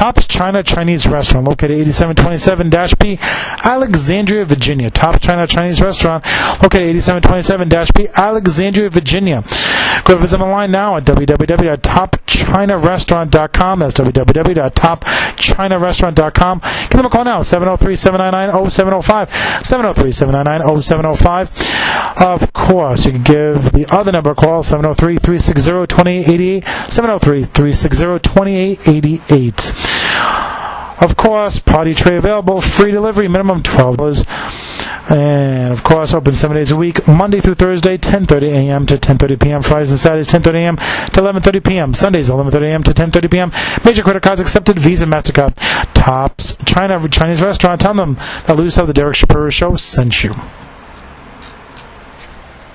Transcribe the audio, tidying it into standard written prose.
Tops China Chinese Restaurant, located 8727-B, Alexandria, Virginia. Tops China Chinese Restaurant, located 8727-B, Alexandria, Virginia. Go visit them online now at www.topchinarestaurant.com. That's www.topchinarestaurant.com. Give them a call now, 703-799-0705, 703-799-0705. Of course, you can give the other number a call, 703-360-2888, 703-360-2888. Of course, party tray available, free delivery, minimum $12. And, of course, open 7 days a week, Monday through Thursday, 10:30 a.m. to 10:30 p.m. Fridays and Saturdays, 10:30 a.m. to 11:30 p.m. Sundays, 11:30 a.m. to 10:30 p.m. Major credit cards accepted, Visa, MasterCard. Tops China Chinese Restaurant. Tell them that Lou of the Derek Shapiro Show sent you.